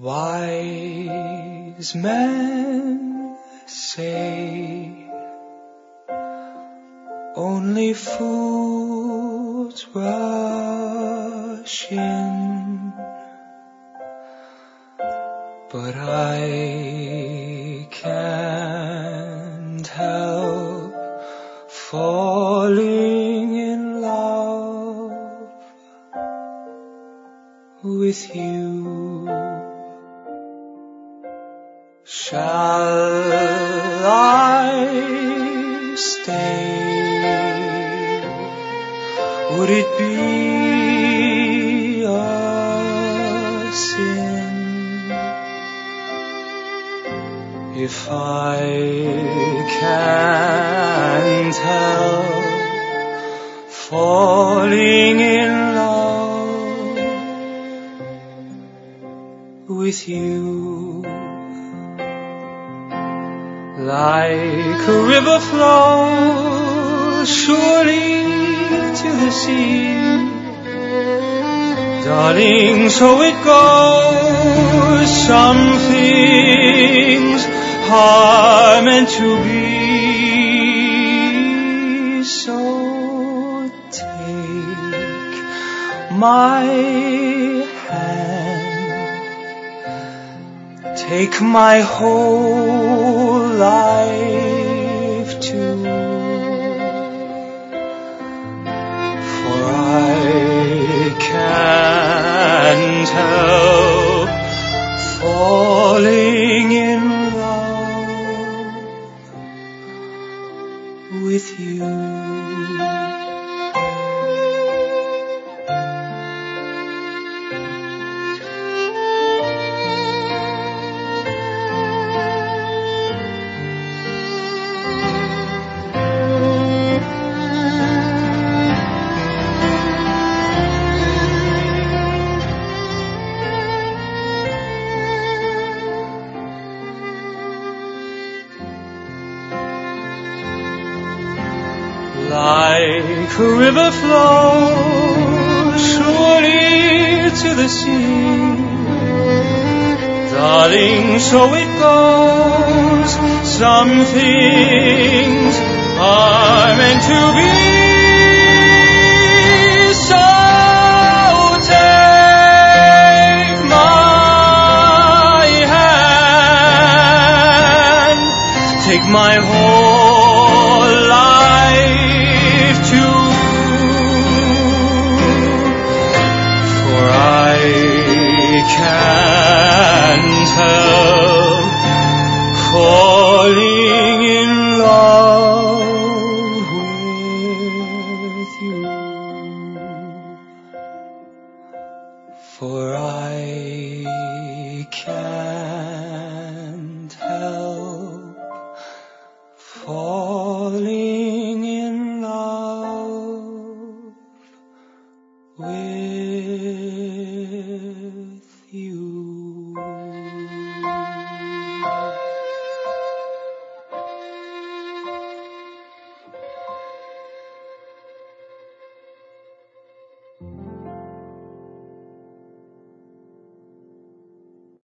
Wise men say only fools rush in, but I can't help falling in love with you. Shall I stay? Would it be a sin if I can't help falling in love with you? Like a river flows surely to the sea, darling, so it goes. Some things are meant to be. So take my hand, take my whole life too, for I can't help falling in love with you. Like a river flows surely to the sea, darling, so it goes. Some things are meant to be. So take my hand, take my whole life too, for I can't help falling in love with you, for I